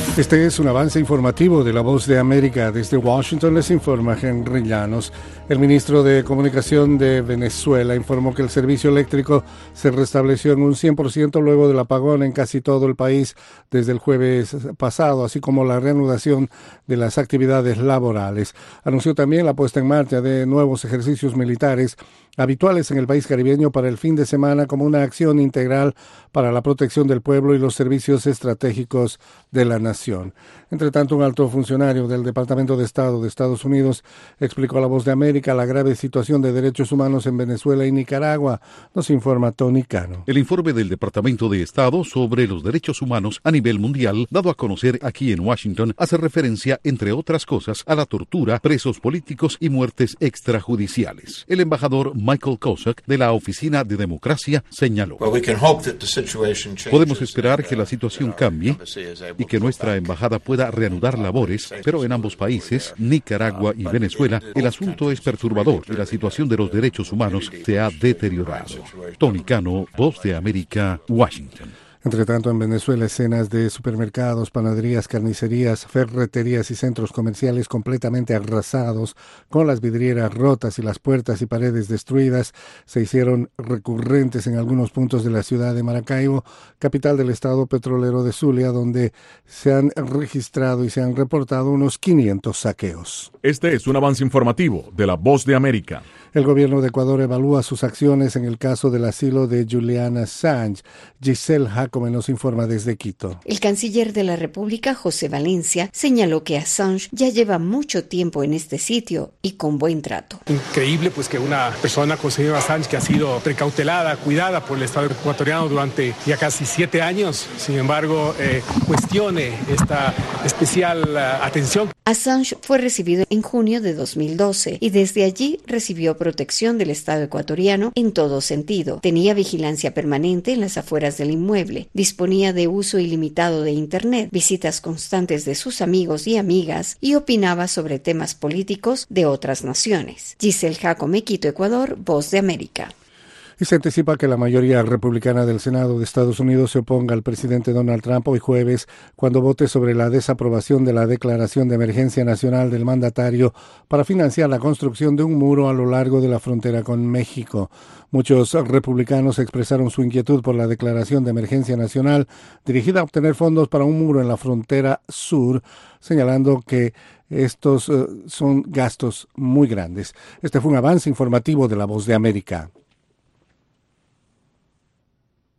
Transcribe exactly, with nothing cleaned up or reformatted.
Este es un avance informativo de La Voz de América. Desde Washington les informa Henry Llanos. El ministro de Comunicación de Venezuela informó que el servicio eléctrico se restableció en un cien por ciento luego del apagón en casi todo el país desde el jueves pasado, así como la reanudación de las actividades laborales. Anunció también la puesta en marcha de nuevos ejercicios militares habituales en el país caribeño para el fin de semana como una acción integral para la protección del pueblo y los servicios estratégicos de la nación. Entre tanto, un alto funcionario del Departamento de Estado de Estados Unidos explicó a La Voz de América la grave situación de derechos humanos en Venezuela y Nicaragua. Nos informa Tony Cano. El informe del Departamento de Estado sobre los derechos humanos a nivel mundial, dado a conocer aquí en Washington, hace referencia, entre otras cosas, a la tortura, presos políticos y muertes extrajudiciales. El embajador Michael Kozak, de la Oficina de Democracia, señaló: podemos esperar que la situación cambie y que nuestra embajada pueda reanudar labores, pero en ambos países, Nicaragua y Venezuela, el asunto es perturbador y la situación de los derechos humanos se ha deteriorado. Tony Cano, Voz de América, Washington. Entre tanto, en Venezuela, escenas de supermercados, panaderías, carnicerías, ferreterías y centros comerciales completamente arrasados, con las vidrieras rotas y las puertas y paredes destruidas, se hicieron recurrentes en algunos puntos de la ciudad de Maracaibo, capital del estado petrolero de Zulia, donde se han registrado y se han reportado unos quinientos saqueos. Este es un avance informativo de La Voz de América. El gobierno de Ecuador evalúa sus acciones en el caso del asilo de Julian Assange. Giselle Jacome nos informa desde Quito. El canciller de la República, José Valencia, señaló que Assange ya lleva mucho tiempo en este sitio y con buen trato. Increíble pues que una persona como el señor Assange, que ha sido precautelada, cuidada por el Estado ecuatoriano durante ya casi siete años, sin embargo, eh, cuestione esta especial uh, atención. Assange fue recibido en junio de dos mil doce y desde allí recibió protección del Estado ecuatoriano en todo sentido. Tenía vigilancia permanente en las afueras del inmueble, disponía de uso ilimitado de Internet, visitas constantes de sus amigos y amigas y opinaba sobre temas políticos de otras naciones. Giselle Jacome, Quito, Ecuador, Voz de América. Y se anticipa que la mayoría republicana del Senado de Estados Unidos se oponga al presidente Donald Trump hoy jueves cuando vote sobre la desaprobación de la declaración de emergencia nacional del mandatario para financiar la construcción de un muro a lo largo de la frontera con México. Muchos republicanos expresaron su inquietud por la declaración de emergencia nacional dirigida a obtener fondos para un muro en la frontera sur, señalando que estos uh, son gastos muy grandes. Este fue un avance informativo de La Voz de América.